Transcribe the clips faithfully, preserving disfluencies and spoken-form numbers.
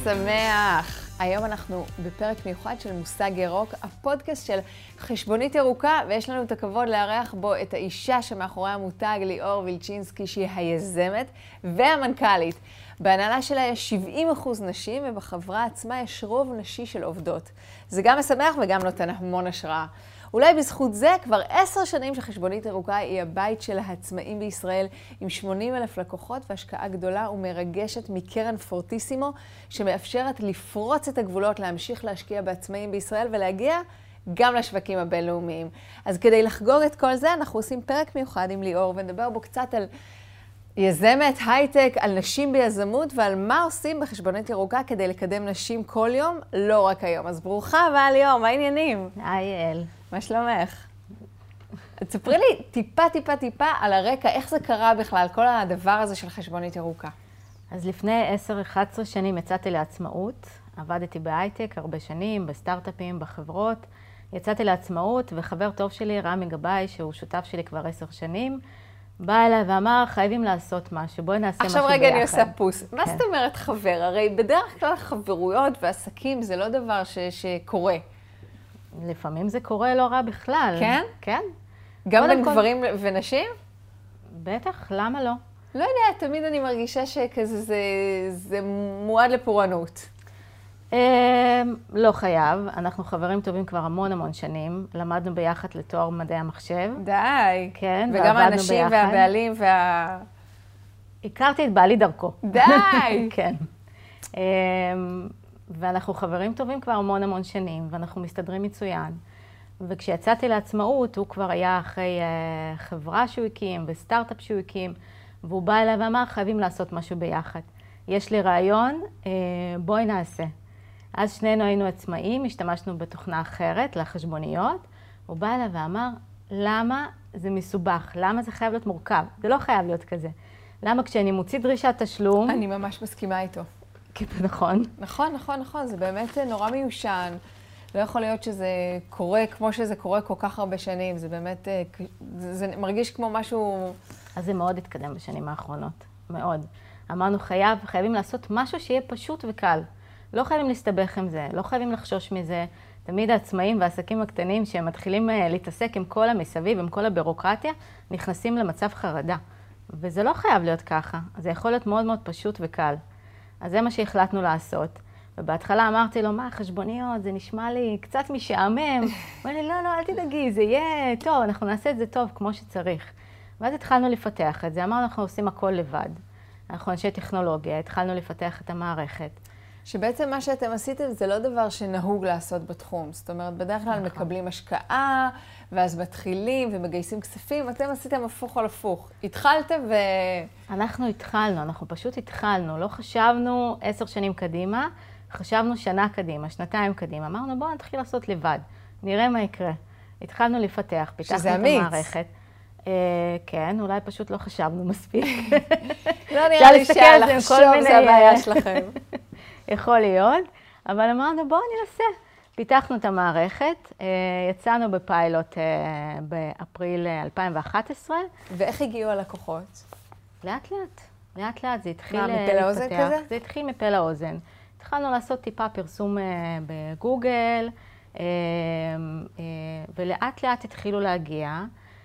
שמח! היום אנחנו בפרק מיוחד של מושג ירוק, הפודקאסט של חשבונית ירוקה, ויש לנו את הכבוד לארח בו את האישה שמאחורי המותג, ליאור וילצ'ינסקי, שהיא היזמת והמנכ"לית. בהנהלה שלה יש שבעים אחוז נשים, ובחברה עצמה יש רוב נשי של עובדות. זה גם משמח וגם נותן המון השראה. אולי בזכות זה כבר עשר שנים שחשבונית ירוקה היא הבית של העצמאים בישראל, עם שמונים אלף לקוחות והשקעה גדולה ומרגשת מקרן פורטיסימו, שמאפשרת לפרוץ את הגבולות, להמשיך להשקיע בעצמאים בישראל ולהגיע גם לשווקים הבינלאומיים. אז כדי לחגוג את כל זה, אנחנו עושים פרק מיוחד עם ליאור, ונדבר בו קצת על יזמת, הייטק, על נשים ביזמות, ועל מה עושים בחשבונית ירוקה כדי לקדם נשים כל יום, לא רק היום. אז ברוכה הבאה ליאור, מה העניינים? היי אל. מה שלומך? תספרי לי טיפה, טיפה, טיפה על הרקע, איך זה קרה בכלל, כל הדבר הזה של חשבונית ירוקה. אז לפני עשר אחת עשרה שנים יצאתי לעצמאות, עבדתי בהייטק הרבה שנים, בסטארט-אפים, בחברות. יצאתי לעצמאות, וחבר טוב שלי, רמי גבאי, שהוא שותף שלי כבר עשר שנים, בא אליי ואמר, חייבים לעשות משהו, בואי נעשה משהו ביחד. עכשיו רגע אני עושה פוס. מה זאת אומרת חבר? הרי בדרך כלל חברויות ועסקים זה לא דבר שקורה. לפעמים זה קורה לא רע בכלל. כן? כן. גם בין גברים ונשים? בטח, למה לא? לא יודע, תמיד אני מרגישה שכזה זה, זה מועד לפורענות. לא חייב, אנחנו חברים טובים כבר המון המון שנים, למדנו ביחד לתואר מדעי המחשב. די. כן, וגם האנשים והבעלים וה... הכרתי את בעלי דרכו. די! כן. ואנחנו חברים טובים כבר המון המון שנים, ואנחנו מסתדרים מצוין. וכשיצאתי לעצמאות, הוא כבר היה אחרי חברה שהוא הקים, וסטארט-אפ שהוא הקים, והוא בא אליי ואמר, חייבים לעשות משהו ביחד. יש לי רעיון, בואי נעשה. אז שנינו היינו עצמאים, השתמשנו בתוכנה אחרת לחשבוניות. הוא בא אליי ואמר, למה זה מסובך? למה זה חייב להיות מורכב? זה לא חייב להיות כזה. למה כשאני מוציא דרישת תשלום... אני ממש מסכימה איתו. כן, נכון. נכון, נכון, נכון. זה באמת נורא מיושן. לא יכול להיות שזה קורה כמו שזה קורה כל כך הרבה שנים. זה באמת, זה, זה מרגיש כמו משהו... אז זה מאוד התקדם בשנים האחרונות. מאוד. אמרנו, חייב, חייבים לעשות משהו שיהיה פשוט וקל. לא חייבים להסתבך עם זה, לא חייבים לחשוש מזה. תמיד העצמאים והעסקים הקטנים שהם מתחילים להתעסק עם כל המסביב, עם כל הבירוקרטיה, נכנסים למצב חרדה. וזה לא חייב להיות ככה. זה יכול להיות מאוד מאוד פשוט וקל. אז זה מה שהחלטנו לעשות. ובהתחלה אמרתי לו, מה, חשבוניות, זה נשמע לי קצת משעמם. הוא אמר לי, לא, לא, אל תדאגי, זה יהיה טוב, אנחנו נעשה את זה טוב כמו שצריך. ואז התחלנו לפתח את זה. אמרנו, אנחנו עושים הכל לבד. אנחנו אנשי טכנולוגיה, התחלנו לפתח את המערכת. שבעצם מה שאתם עשיתם זה לא דבר שנהוג לעשות בתחום. זאת אומרת, בדרך כלל נכון. מקבלים השקעה, ואז מתחילים ומגייסים כספים. אתם עשיתם הפוך על הפוך. התחלתם ו... אנחנו התחלנו, אנחנו פשוט התחלנו. לא חשבנו עשר שנים קדימה, חשבנו שנה קדימה, שנתיים קדימה. אמרנו, בואו נתחיל לעשות לבד. נראה מה יקרה. התחלנו לפתח, פיתחנו את המערכת. Uh, כן, אולי פשוט לא חשבנו מספיק. לא נראה לי שהלחשוב זה הבעיה שלכם. יכול להיות, אבל אמרנו בואו ננסה. פיתחנו את המערכת, uh, יצאנו בפיילוט uh, באפריל אלפיים ואחת עשרה. ואיך הגיעו הלקוחות? לאט לאט, לאט לאט זה התחיל מה, מפה לאוזן כזה? זה התחיל מפה לאוזן. התחלנו לעשות טיפה פרסום uh, בגוגל, uh, uh, ולאט לאט התחילו להגיע.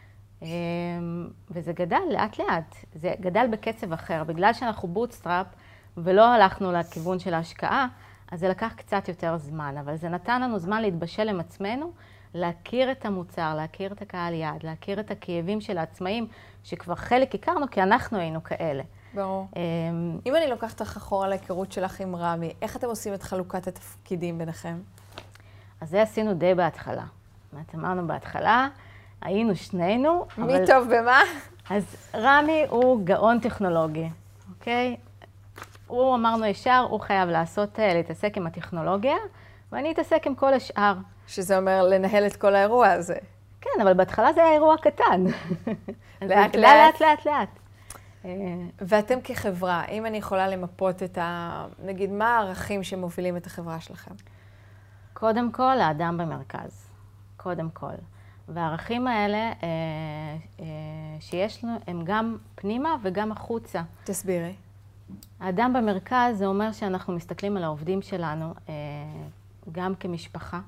וזה גדל לאט לאט, זה גדל בקצב אחר. בגלל שאנחנו בוטסטראפ ולא הלכנו לכיוון של ההשקעה, אז זה לקח קצת יותר זמן, אבל זה נתן לנו זמן להתבשל עם עצמנו, להכיר את המוצר, להכיר את הקהל יעד, להכיר את הכאבים של העצמאים, שכבר חלק הכרנו כי אנחנו היינו כאלה. ברור. אם אני לוקחת לך אחורה להיכרות שלך עם רמי, איך אתם עושים את חלוקת התפקידים ביניכם? אז זה עשינו די בהתחלה. מה אמרנו בהתחלה? היינו שנינו. מי אבל... טוב במה? אז רמי הוא גאון טכנולוגי, אוקיי? הוא אמרנו ישר, הוא חייב לעשות, להתעסק עם הטכנולוגיה, ואני אתעסק עם כל השאר. שזה אומר לנהל את כל האירוע הזה. כן, אבל בהתחלה זה היה אירוע קטן. לאט לאט, לאט, לאט. ואתם כחברה, אם אני יכולה למפות את ה... נגיד, מה הערכים שמובילים את החברה שלכם? קודם כל, האדם במרכז. קודם כל. והערכים האלה אה, אה, שיש לנו, הם גם פנימה וגם החוצה. תסבירי. האדם במרכז זה אומר שאנחנו מסתכלים על העובדים שלנו גם כמשפחה,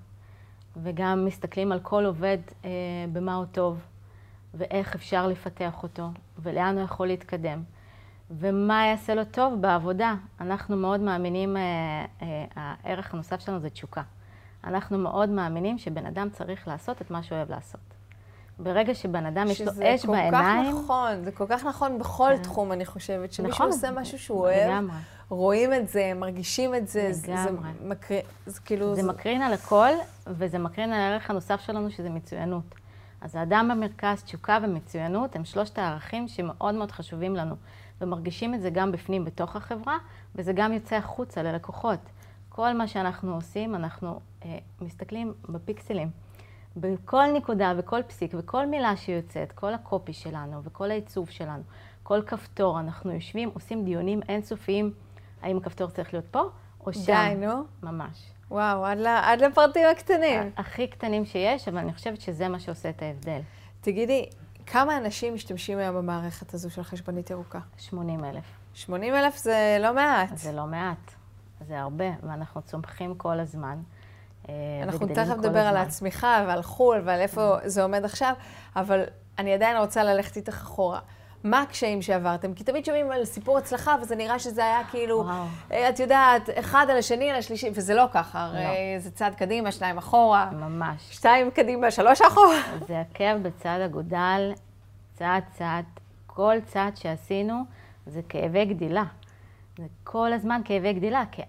וגם מסתכלים על כל עובד במה הוא טוב, ואיך אפשר לפתח אותו, ולאן הוא יכול להתקדם, ומה יעשה לו טוב בעבודה. אנחנו מאוד מאמינים, הערך הנוסף שלנו זה תשוקה. אנחנו מאוד מאמינים שבן אדם צריך לעשות את מה שהוא אוהב לעשות. ברגע שבן אדם יש לו אש בעיניים... שזה כל כך נכון, זה כל כך נכון בכל תחום, אני חושבת, שמישהו עושה משהו שהוא אוהב, רואים את זה, מרגישים את זה, זה כאילו... זה מקרין על הכל, וזה מקרין על הערך הנוסף שלנו, שזה מצוינות. אז האדם במרכז, תשוקה ומצוינות, הם שלושת הערכים שמאוד מאוד חשובים לנו, ומרגישים את זה גם בפנים בתוך החברה, וזה גם יוצא החוצה ללקוחות. כל מה שאנחנו עושים, אנחנו אה, מסתכלים בפיקסלים. בכל נקודה וכל פסיק וכל מילה שיוצאת, כל הקופי שלנו וכל העיצוב שלנו, כל כפתור, אנחנו יושבים, עושים דיונים אינסופיים, האם הכפתור צריך להיות פה או שם. די, נו. ממש. וואו, עד, עד לפרטים הקטנים. הכי קטנים שיש, אבל אני חושבת שזה מה שעושה את ההבדל. תגידי, כמה אנשים משתמשים היום במערכת הזו של חשבונית ירוקה? שמונים אלף. שמונים אלף זה לא מעט. זה לא מעט. זה הרבה, ואנחנו צומחים כל הזמן. אנחנו תכף נדבר על הצמיחה ועל חול ועל איפה זה עומד עכשיו, אבל אני עדיין רוצה ללכת איתך אחורה. מה הקשיים שעברתם? כי תמיד שומעים על סיפור הצלחה, וזה נראה שזה היה כאילו, את יודעת, אחד על השני על השלישי, וזה לא ככה, הרי זה צעד קדימה, שניים אחורה. ממש. שתיים קדימה, שלוש אחורה. זה עקב בצד אגודל, צעד צעד, כל צעד שעשינו זה כאבי גדילה. זה כל הזמן כאבי גדילה, כי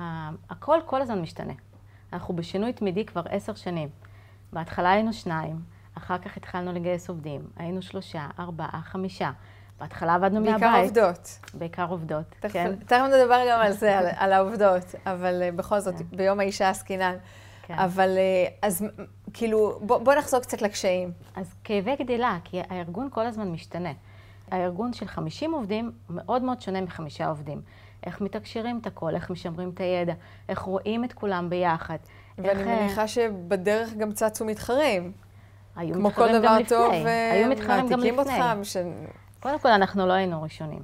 הכל כל הזמן משתנה. אנחנו בשינוי תמידי כבר עשר שנים. בהתחלה היינו שניים, אחר כך התחלנו לגייס עובדים. היינו שלושה, ארבעה, חמישה. בהתחלה עבדנו מהבית. בעיקר עובדות. בעיקר עובדות, תכף, כן. תכף נדבר גם על זה, על, על העובדות, אבל uh, בכל זאת, כן. ביום האישה עסקינן. כן. אבל uh, אז כאילו, בוא, בוא נחזור קצת לקשיים. אז כאבי גדילה, כי הארגון כל הזמן משתנה. הארגון של חמישים עובדים מאוד מאוד שונה מחמישה עובדים. איך מתקשרים את הכל, איך משמרים את הידע, איך רואים את כולם ביחד. ואני איך... מניחה שבדרך גם צצו מתחרים. היו כמו מתחרים כל דבר גם לפני. טוב, היו מתחרים גם לפני. אותך, ש... קודם כל, אנחנו לא היינו ראשונים.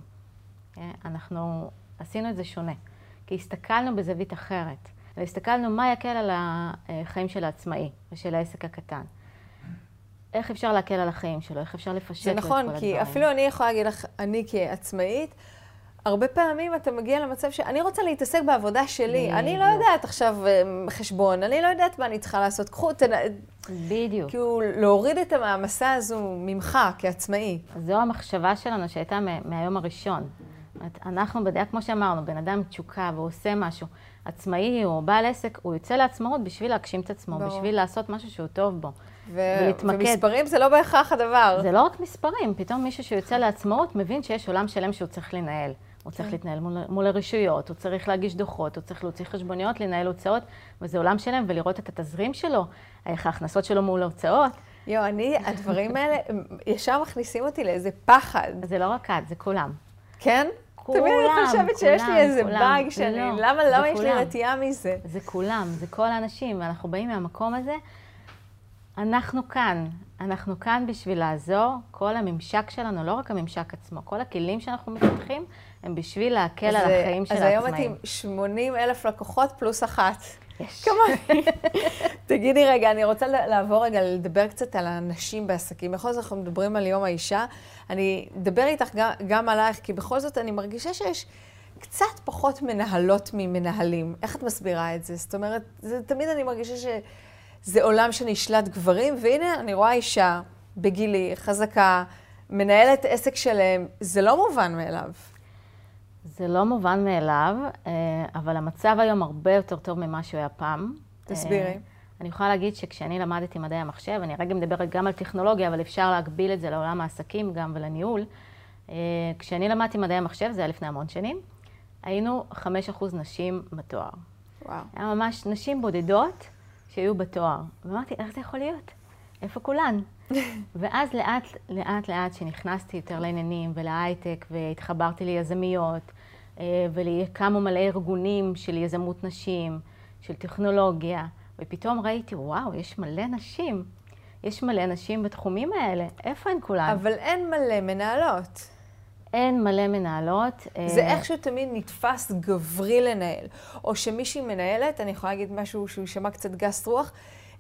אנחנו עשינו את זה שונה. כי הסתכלנו בזווית אחרת. והסתכלנו מה יקל על החיים של העצמאי ושל העסק הקטן. איך אפשר להקל על החיים שלו, איך אפשר לפשט לו את כל הדברים. זה נכון, כי אפילו אני יכולה להגיד לך, אני כעצמאית, הרבה פעמים אתה מגיע למצב שאני רוצה להתעסק בעבודה שלי. אני לא יודעת עכשיו חשבון, אני לא יודעת מה אני צריכה לעשות. קחו, בדיוק. כאילו, להוריד את המעמסה הזו ממך כעצמאי. זו המחשבה שלנו שהייתה מהיום הראשון. אנחנו בדעה, כמו שאמרנו, בן אדם תשוקה והוא עושה משהו. עצמאי או בעל עסק, הוא יוצא לעצמאות בשביל להגשים את עצמו, בשביל לעשות משהו שהוא טוב בו. ומספרים זה לא בהכרח הדבר. זה לא רק מספרים, פתאום מישהו שיוצא לעצמאות מבין שיש עולם שלם שהוא צריך לנהל. הוא צריך להתנהל מול, מול הרשויות, הוא צריך להגיש דוחות, הוא צריך להוציא חשבוניות, לנהל הוצאות, וזה עולם שלם, ולראות את התזרים שלו, איך ההכנסות שלו מול ההוצאות. יו, אני, הדברים האלה, ישר מכניסים אותי לאיזה פחד. זה לא רק את, זה כולם. כן? כולם, תמיד אני חושבת שיש לי איזה באג שאני, לא, למה, למה יש לי רתיעה מזה? זה כולם, זה כל האנשים, ואנחנו באים מהמקום הזה, אנחנו כאן, אנחנו כאן בשביל לעזור, כל הממשק שלנו, לא רק הממשק עצמו, כל הכלים שאנחנו מפתחים, הם בשביל להקל על החיים של העצמאים. אז היום אתם שמונים אלף לקוחות פלוס אחת. יש. כמובן. תגידי רגע, אני רוצה לעבור רגע, לדבר קצת על האנשים בעסקים. בכל זאת אנחנו מדברים על יום האישה. אני אדבר איתך גם, גם עלייך, כי בכל זאת אני מרגישה שיש קצת פחות מנהלות ממנהלים. איך את מסבירה את זה? זאת אומרת, זה, תמיד אני מרגישה שזה עולם שנשלט גברים, והנה אני רואה אישה בגילי, חזקה, מנהלת עסק שלהם, זה לא מובן מאליו. זה לא מובן מאליו, אבל המצב היום הרבה יותר טוב ממה שהוא היה פעם. תסבירי. אני יכולה להגיד שכשאני למדתי מדעי המחשב, אני רגע מדברת גם על טכנולוגיה, אבל אפשר להגביל את זה לעולם העסקים גם ולניהול. כשאני למדתי מדעי המחשב, זה היה לפני המון שנים, היינו חמישה אחוז נשים בתואר. וואו. היה ממש נשים בודדות שהיו בתואר. ואמרתי, איך זה יכול להיות? איפה כולן? ואז לאט, לאט, לאט, שנכנסתי יותר לעניינים ולהייטק, והתחברתי ליזמיות, ולקמו מלא ארגונים של יזמות נשים, של טכנולוגיה, ופתאום ראיתי, וואו, יש מלא נשים. יש מלא נשים בתחומים האלה. איפה הן כולן? אבל אין מלא מנהלות. אין מלא מנהלות. זה איכשהו תמיד נתפס גברי לנהל. או שמישהי מנהלת, אני יכולה להגיד משהו שהוא יישמע קצת גס רוח,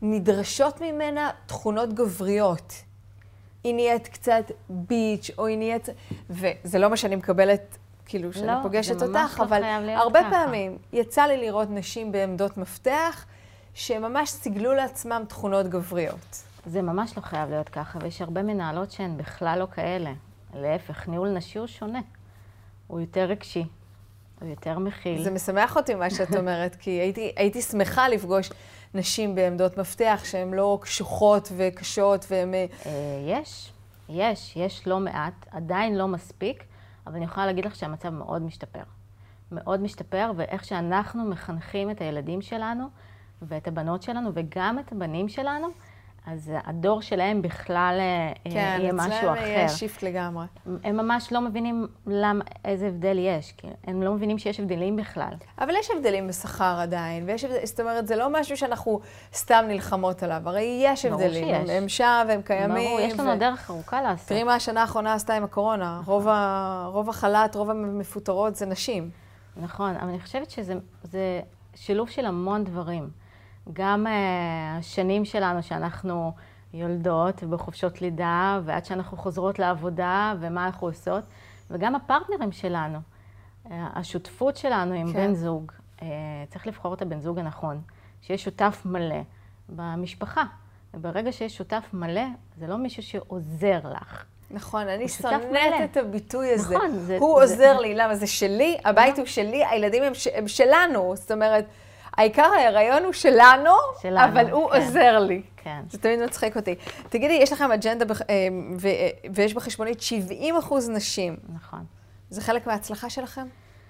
נדרשות ממנה תכונות גבריות. היא נהיית קצת ביץ' או היא נהיית... וזה לא מה שאני מקבלת, כאילו, שאני לא, פוגשת זה ממש אותך, לא אבל חייב להיות הרבה ככה. פעמים יצא לי לראות נשים בעמדות מפתח, שממש סיגלו לעצמם תכונות גבריות. זה ממש לא חייב להיות ככה, ויש הרבה מנהלות שהן בכלל לא כאלה. להפך, ניהול נשי הוא שונה. הוא יותר רגשי, הוא יותר מכיל. זה משמח אותי מה שאת אומרת, כי הייתי, הייתי שמחה לפגוש נשים בעמדות מפתח שהן לא קשוחות וקשות והן... יש, יש, יש לא מעט, עדיין לא מספיק, אבל אני יכולה להגיד לך שהמצב מאוד משתפר. מאוד משתפר, ואיך שאנחנו מחנכים את הילדים שלנו ואת הבנות שלנו וגם את הבנים שלנו, אז הדור שלהם בכלל כן, יהיה משהו אחר. כן, אצלם יהיה שיפט לגמרי. הם ממש לא מבינים למה, איזה הבדל יש, כי הם לא מבינים שיש הבדלים בכלל. אבל יש הבדלים בשכר עדיין, ויש הבדל, זאת אומרת, זה לא משהו שאנחנו סתם נלחמות עליו, הרי יש הבדלים. ברור שיש. הם שם והם קיימים. ברור, יש לנו ו... דרך ארוכה לעשות. תראי מה השנה האחרונה עשתה עם הקורונה. רוב, ה... רוב החל"ת, רוב המפוטרות זה נשים. נכון, אבל אני חושבת שזה זה שילוב של המון דברים. גם uh, השנים שלנו שאנחנו יולדות ובחופשות לידה, ועד שאנחנו חוזרות לעבודה ומה אנחנו עושות, וגם הפרטנרים שלנו, uh, השותפות שלנו עם כן. בן זוג, uh, צריך לבחור את הבן זוג הנכון, שיש שותף מלא במשפחה. וברגע שיש שותף מלא, זה לא מישהו שעוזר לך. נכון, אני שותף שונאת מלא. את הביטוי הזה. נכון, זה- הוא זה- עוזר לי, למה? זה שלי, הבית הוא שלי, הילדים הם ש- הם שלנו. זאת אומרת, העיקר ההיריון הוא שלנו, שלנו, אבל הוא כן. עוזר לי. כן. זה תמיד מצחיק אותי. תגידי, יש לכם אג'נדה בח- אה, ו- אה, ויש בחשבונית שבעים אחוז נשים. נכון. זה חלק מההצלחה שלכם?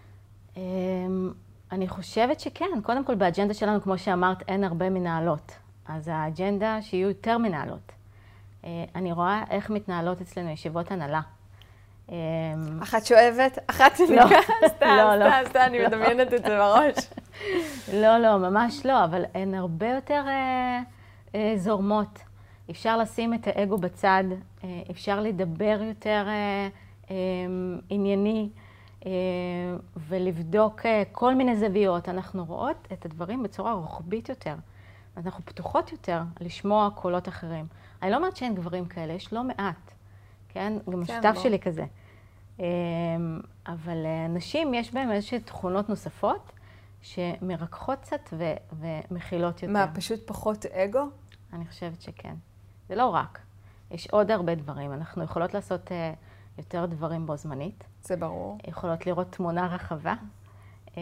אמ, אני חושבת שכן. קודם כל, באג'נדה שלנו, כמו שאמרת, אין הרבה מנהלות. אז האג'נדה שיהיו יותר מנהלות. אה, אני רואה איך מתנהלות אצלנו ישיבות הנהלה. אמ, אחת שואבת, אחת לא. ניקה, סתם, לא, לא. סתם, סתם, אני מדמיינת את זה בראש. לא, לא, ממש לא, אבל הן הרבה יותר אה, אה, זורמות. אפשר לשים את האגו בצד, אה, אפשר לדבר יותר אה, אה, ענייני אה, ולבדוק אה, כל מיני זוויות. אנחנו רואות את הדברים בצורה רוחבית יותר. אנחנו פתוחות יותר לשמוע קולות אחרים. אני לא אומרת שאין גברים כאלה, יש לא מעט. כן? גם כן, השותף בוא. שלי כזה. אה, אבל אה, נשים יש בהם איזושהי תכונות נוספות, שמרככות קצת ו- ומכילות יותר. מה, פשוט פחות אגו? אני חושבת שכן. זה לא רק. יש עוד הרבה דברים. אנחנו יכולות לעשות uh, יותר דברים בו זמנית. זה ברור. יכולות לראות תמונה רחבה. Uh,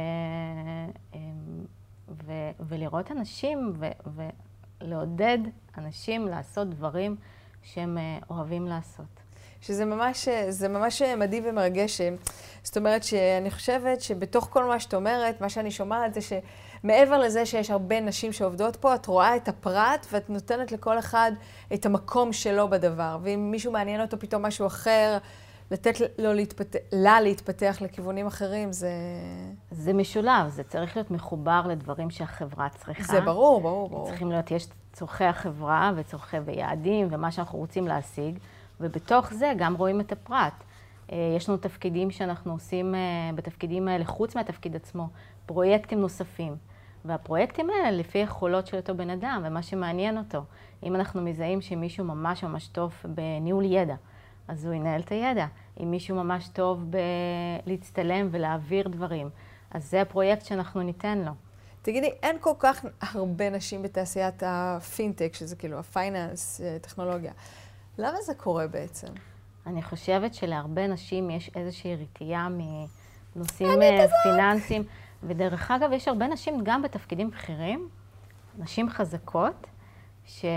um, ו- ולראות אנשים ו- ולעודד אנשים לעשות דברים שהם uh, אוהבים לעשות. שזה ממש, זה ממש מדהים ומרגש. זאת אומרת שאני חושבת שבתוך כל מה שאת אומרת, מה שאני שומעת זה שמעבר לזה שיש הרבה נשים שעובדות פה, את רואה את הפרט ואת נותנת לכל אחד את המקום שלו בדבר. ואם מישהו מעניין אותו פתאום משהו אחר, לתת לו להתפתח, לה להתפתח לכיוונים אחרים, זה... זה משולב, זה צריך להיות מחובר לדברים שהחברה צריכה. זה ברור, ברור, ברור. צריכים להיות, יש צורכי החברה וצורכי ויעדים ומה שאנחנו רוצים להשיג. ובתוך זה גם רואים את הפרט. יש לנו תפקידים שאנחנו עושים בתפקידים האלה, חוץ מהתפקיד עצמו, פרויקטים נוספים. והפרויקטים האלה לפי יכולות של אותו בן אדם ומה שמעניין אותו. אם אנחנו מזהים שמישהו ממש ממש טוב בניהול ידע, אז הוא ינהל את הידע. אם מישהו ממש טוב בלהצטלם ולהעביר דברים, אז זה הפרויקט שאנחנו ניתן לו. תגידי, אין כל כך הרבה נשים בתעשיית הפינטק, שזה כאילו הפייננס, טכנולוגיה. למה זה קורה בעצם? אני חושבת שלהרבה נשים יש איזושהי רתיעה מנושאים פיננסיים. ודרך אגב, יש הרבה נשים גם בתפקידים בכירים, נשים חזקות, ש,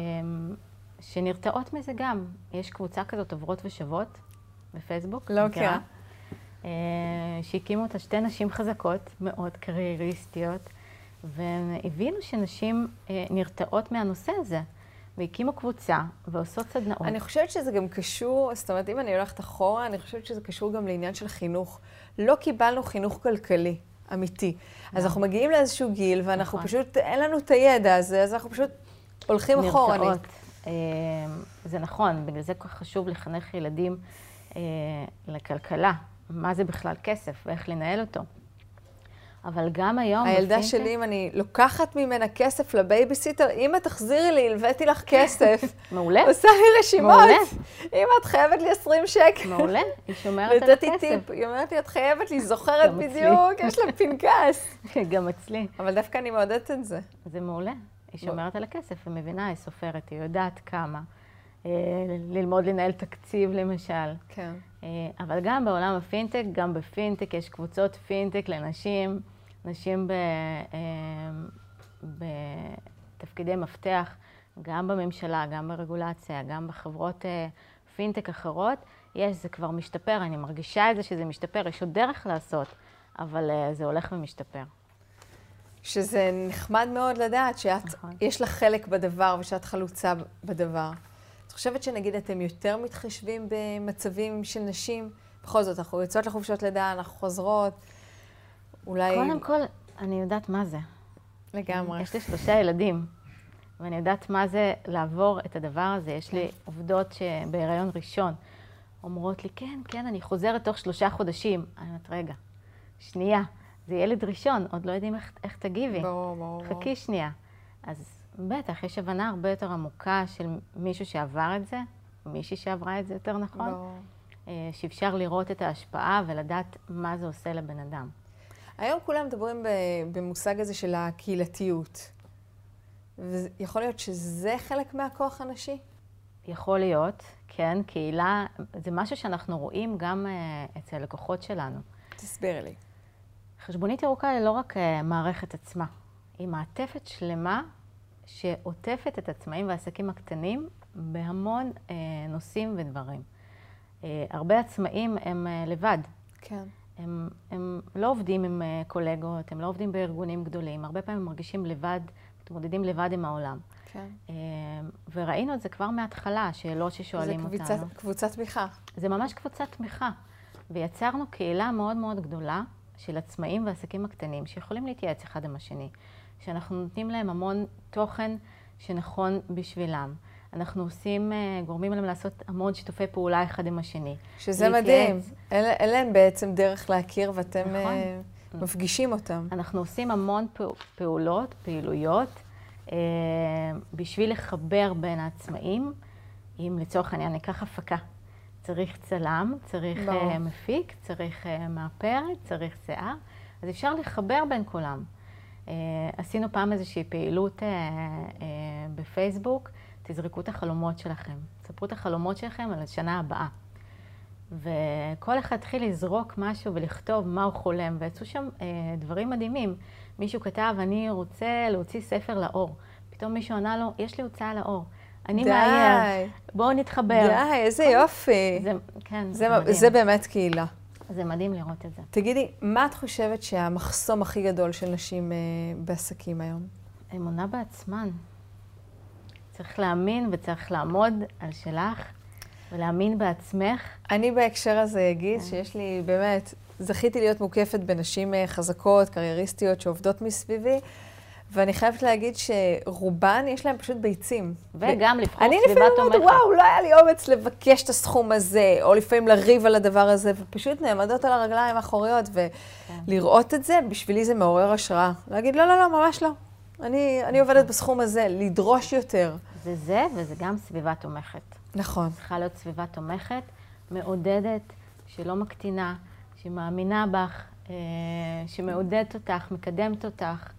שנרתעות מזה גם. יש קבוצה כזאת, עוברות ושוות, בפייסבוק. לא מכירה. שהקימו אותה שתי נשים חזקות, מאוד קרייריסטיות, והן הבינו שנשים נרתעות מהנושא הזה. והקימו קבוצה ועושות סדנאות. אני חושבת שזה גם קשור, זאת אומרת, אם אני הולכת אחורה, אני חושבת שזה קשור גם לעניין של חינוך. לא קיבלנו חינוך כלכלי, אמיתי. אז אנחנו מגיעים לאיזשהו גיל, ואנחנו פשוט, אין לנו את הידע הזה, אז אנחנו פשוט הולכים אחורנית. זה נכון, בגלל זה כל כך חשוב לחנך ילדים לכלכלה, מה זה בכלל כסף ואיך לנהל אותו. אבל גם היום... הילדה שלי, אם אני לוקחת ממנה כסף לבייביסיטר, אמא תחזירי לי, הלוויתי לך כסף. מעולה. עושה לי רשימות. מעולה. אמא, את חייבת לי עשרים שקל. מעולה, היא שומרת על הכסף. נתתי טיפ, היא אומרת לי, את חייבת לי, זוכרת בדיוק, יש לה פנקס. גם אצלי. אבל דווקא אני מעודדת את זה. זה מעולה. היא שומרת על הכסף, היא מבינה, היא סופרת, היא יודעת כמה. ללמוד לנהל תקציב, למשל. כן. אבל גם בעולם הפינטק, גם בפינטק, יש קבוצות פינטק לנשים, נשים בתפקידי מפתח, גם בממשלה, גם ברגולציה, גם בחברות פינטק אחרות. יש, זה כבר משתפר, אני מרגישה את זה שזה משתפר, יש עוד דרך לעשות, אבל זה הולך ומשתפר. שזה נחמד מאוד לדעת שאת, נכון. יש לך חלק בדבר ושאת חלוצה בדבר. את חושבת שנגיד אתם יותר מתחשבים במצבים של נשים? בכל זאת, אנחנו יוצאות לחופשות לידה, אנחנו חוזרות, אולי... קודם כל, אני יודעת מה זה. לגמרי. יש לי שלושה ילדים, ואני יודעת מה זה לעבור את הדבר הזה. יש לי עובדות שבהיריון ראשון אומרות לי, כן, כן, אני חוזרת תוך שלושה חודשים. אני אומרת, רגע, שנייה, זה ילד ראשון, עוד לא יודעים איך, איך תגיבי. ברור, ברור. חכי שנייה. אז בטח, יש הבנה הרבה יותר עמוקה של מישהו שעבר את זה, או מישהי שעברה את זה יותר נכון, ברור. שאפשר לראות את ההשפעה ולדעת מה זה עושה לבן אדם. היום כולם מדברים במושג הזה של הקהילתיות. ויכול להיות שזה חלק מהכוח הנשי? יכול להיות, כן. קהילה, זה משהו שאנחנו רואים גם אצל הלקוחות שלנו. תסביר לי. חשבונית ירוקה היא לא רק מערכת עצמה, היא מעטפת שלמה שעוטפת את עצמאים והעסקים הקטנים בהמון אה, נושאים ודברים. אה, הרבה עצמאים הם אה, לבד. כן. הם, הם לא עובדים עם אה, קולגות, הם לא עובדים בארגונים גדולים. הרבה פעמים מרגישים לבד, מתמודדים לבד עם העולם. כן. אה, וראינו את זה כבר מההתחלה, שאלות ששואלים אותנו. זה קבוצת, קבוצת תמיכה. זה ממש קבוצת תמיכה. ויצרנו קהילה מאוד מאוד גדולה של עצמאים והעסקים הקטנים, שיכולים להתייעץ אחד עם השני. שאנחנו נותנים להם המון תוכן שנכון בשבילם. אנחנו עושים, גורמים להם לעשות המון שיתופי פעולה אחד עם השני. שזה מדהים. אין להם בעצם דרך להכיר ואתם מפגישים אותם. אנחנו עושים המון פעולות, פעילויות, בשביל לחבר בין העצמאים, אם לצורך העניין ניקח הפקה. צריך צלם, צריך מפיק, צריך מאפרת, צריך שיער. אז אפשר לחבר בין כולם. Uh, עשינו פעם איזושהי פעילות uh, uh, בפייסבוק, תזרקו את החלומות שלכם. תספרו את החלומות שלכם על השנה הבאה. וכל אחד התחיל לזרוק משהו ולכתוב מה הוא חולם, ויצאו שם uh, דברים מדהימים. מישהו כתב, אני רוצה להוציא ספר לאור. פתאום מישהו ענה לו, יש לי הוצאה לאור. אני מאייר, בואו נתחבר. די, איזה יופי. זה, כן, זה, זה מדהים. זה באמת קהילה. זה מדהים לראות את זה. תגידי, מה את חושבת שהמחסום הכי גדול של נשים בעסקים היום? אמונה בעצמן. צריך להאמין וצריך לעמוד על שלך ולהאמין בעצמך. אני בהקשר הזה אגיד שיש לי באמת, זכיתי להיות מוקפת בנשים חזקות, קרייריסטיות שעובדות מסביבי, ואני חייבת להגיד שרובן יש להם פשוט ביצים. וגם לבחור סביבה תומכת. אני לפעמים אומרת, וואו, לא היה לי אומץ לבקש את הסכום הזה, או לפעמים לריב על הדבר הזה, ופשוט נעמדות על הרגליים האחוריות, ולראות את זה, בשבילי זה מעורר השראה. להגיד, לא, לא, לא, ממש לא. אני, אני עובדת בסכום הזה, לדרוש יותר. זה זה, וזה גם סביבה תומכת. נכון. צריכה להיות סביבה תומכת, מעודדת, שלא מקטינה, שמאמינה בך, שמעודדת אותך, מקדמת אותך.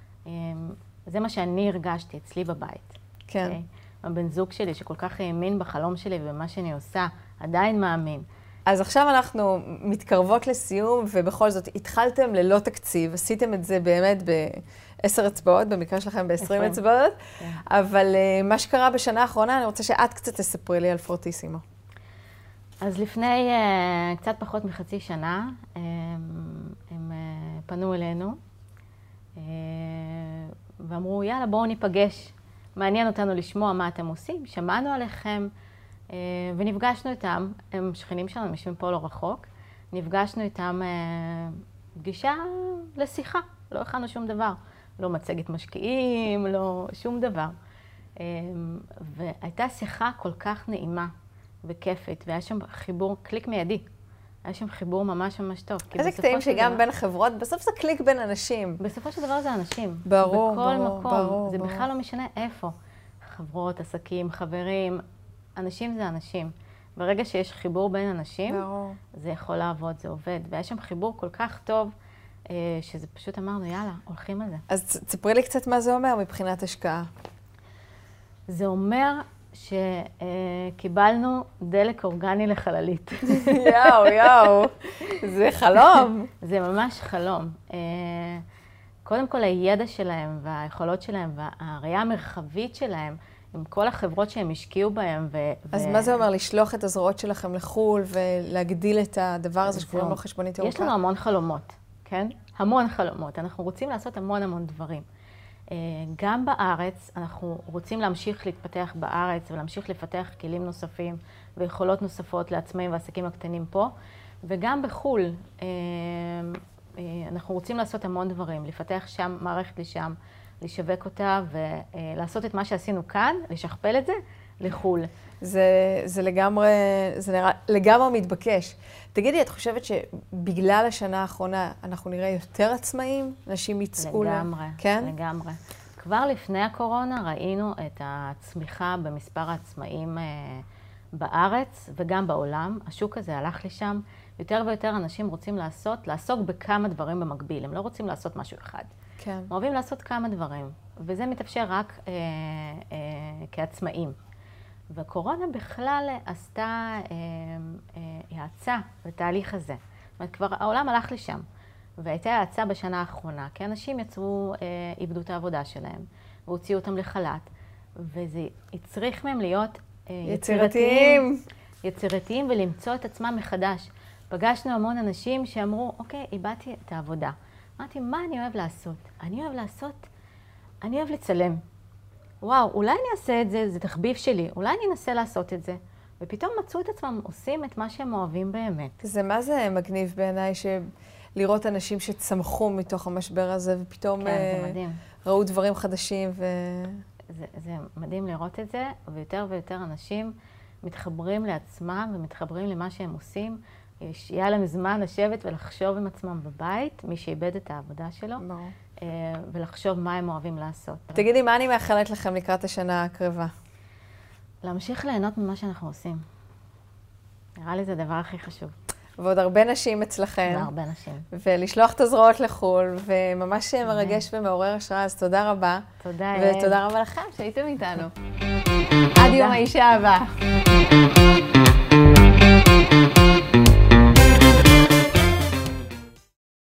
זה מה שאני הרגשתי אצלי בבית. כן. Okay? הבן זוג שלי, שכל כך האמין בחלום שלי ובמה שאני עושה, עדיין מאמין. אז עכשיו אנחנו מתקרבות לסיום, ובכל זאת התחלתם ללא תקציב, עשיתם את זה באמת בעשר אצבעות, במקרה שלכם בעשרים אצבעות, כן. אבל uh, מה שקרה בשנה האחרונה, אני רוצה שאת קצת תספרי לי על פורטיסימו. אז לפני uh, קצת פחות מחצי שנה, הם, הם uh, פנו אלינו, ואמרו, יאללה, בואו ניפגש. מעניין אותנו לשמוע מה אתם עושים. שמענו עליכם ונפגשנו איתם. הם שכנים שלנו, משווים פה לא רחוק. נפגשנו איתם פגישה לשיחה. לא הכנו שום דבר. לא מצגת משקיעים, לא שום דבר. והייתה שיחה כל כך נעימה וכיפית, והיה שם חיבור, קליק מיידי. היה שם חיבור ממש ממש טוב. איזה קטעים שגם דבר... בין חברות, בסוף זה קליק בין אנשים. בסופו של דבר זה אנשים. ברור, בכל ברור, מקום. ברור. זה ברור. בכלל לא משנה איפה. חברות, עסקים, חברים, אנשים זה אנשים. ברגע שיש חיבור בין אנשים, ברור. זה יכול לעבוד, זה עובד. והיה שם חיבור כל כך טוב, שזה פשוט אמרנו, יאללה, הולכים על זה. אז תספרי לי קצת מה זה אומר מבחינת השקעה. זה אומר שקיבלנו דלק אורגני לחללית. יאו, יאו, זה חלום. זה ממש חלום. קודם כל, הידע שלהם והיכולות שלהם והראייה המרחבית שלהם, עם כל החברות שהם השקיעו בהם. ו... אז ו... מה זה אומר? לשלוח את הזרועות שלכם לחול ולהגדיל את הדבר הזה שקוראים לו חשבונית ירוקה? יש לנו המון חלומות, כן? המון חלומות. אנחנו רוצים לעשות המון המון דברים. גם בארץ, אנחנו רוצים להמשיך להתפתח בארץ ולהמשיך לפתח כלים נוספים ויכולות נוספות לעצמאים ועסקים הקטנים פה, וגם בחול, אנחנו רוצים לעשות המון דברים, לפתח שם מערכת לשם, לשווק אותה ולעשות את מה שעשינו כאן, לשכפל את זה לחול. זה, זה לגמרי, זה נראה, לגמרי מתבקש. תגידי, את חושבת שבגלל השנה האחרונה אנחנו נראה יותר עצמאים? אנשים יצאו ל... לגמרי, כן? לגמרי. כבר לפני הקורונה ראינו את הצמיחה במספר העצמאים בארץ וגם בעולם. השוק הזה הלך לשם. יותר ויותר אנשים רוצים לעשות, לעסוק בכמה דברים במקביל. הם לא רוצים לעשות משהו אחד. כן. הם אוהבים לעשות כמה דברים, וזה מתאפשר רק אה, אה, כעצמאים. והקורונה בכלל עשתה אה, אה, האצה לתהליך הזה. זאת אומרת, כבר העולם הלך לשם, והייתה האצה בשנה האחרונה, כי אנשים יצאו, אה, איבדו את העבודה שלהם, והוציאו אותם לחל"ת, וזה הצריך מהם להיות אה, יצירתיים. יצירתיים ולמצוא את עצמם מחדש. פגשנו המון אנשים שאמרו, אוקיי, איבדתי את העבודה. אמרתי, מה אני אוהב לעשות? אני אוהב לעשות, אני אוהב לצלם. וואו, אולי אני אעשה את זה, זה תחביב שלי, אולי אני אנסה לעשות את זה. ופתאום מצאו את עצמם עושים את מה שהם אוהבים באמת. זה מה זה מגניב בעיניי, שלראות אנשים שצמחו מתוך המשבר הזה, ופתאום כן, זה מדהים. ראו דברים חדשים. ו... זה, זה מדהים לראות את זה, ויותר ויותר אנשים מתחברים לעצמם ומתחברים למה שהם עושים. יהיה להם זמן לשבת ולחשוב עם עצמם בבית, מי שאיבד את העבודה שלו, ברור. ולחשוב מה הם אוהבים לעשות. תגידי, מה אני מאחלת לכם לקראת השנה הקרבה? להמשיך ליהנות ממה שאנחנו עושים. נראה לי זה הדבר הכי חשוב. ועוד הרבה נשים אצלכם. והרבה נשים. ולשלוח את הזרועות לחול, וממש מרגש ומעורר השראה, אז תודה רבה. תודה. ותודה רבה לכם שהייתם איתנו. עד יום האישה הבא.